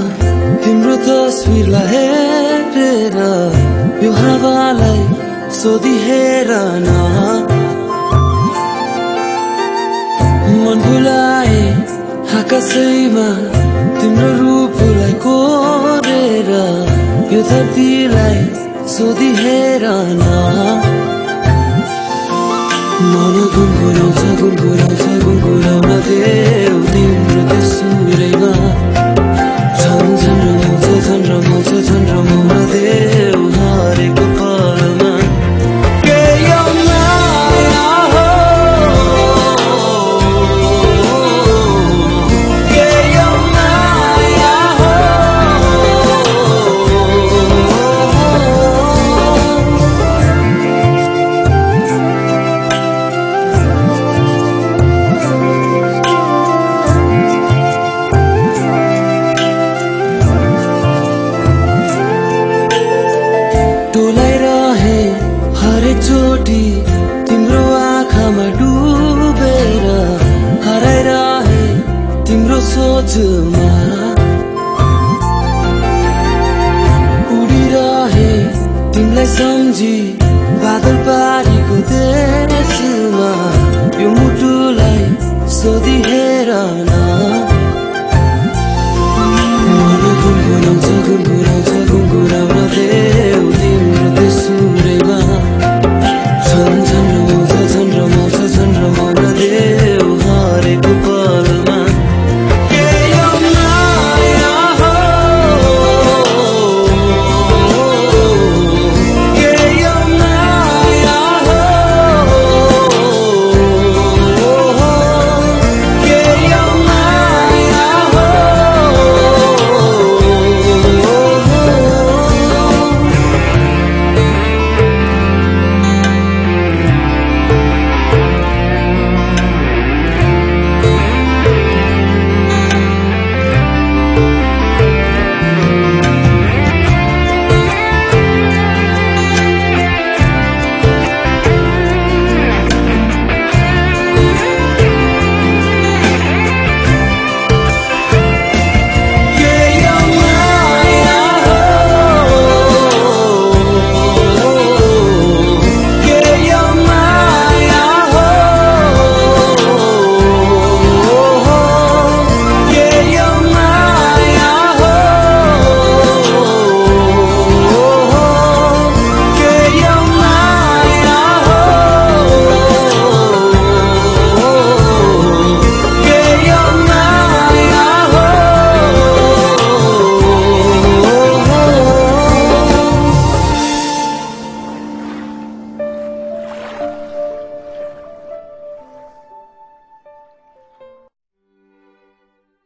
तिम्रो तस्बिरलाई हेरेर यो हावालाई सोधिहेर न मन भुलाए आकाशैमा तिम्रो रूपलाई कोरेर यो धरतीलाई सोधिहेर न मन गुनगुनाउँछ गुनगुनाउँछ गुनगुनाउन देऊ तिम्रो त्यो सुरैमा झन रमाउँछ झन रमाउन देऊ हरेक पलमा के यो माया हो के यो माया हो डोलाइरहे हरेक चोटी तिम्रो आँखामा डुबेर हराइरहे तिम्रो सोचमा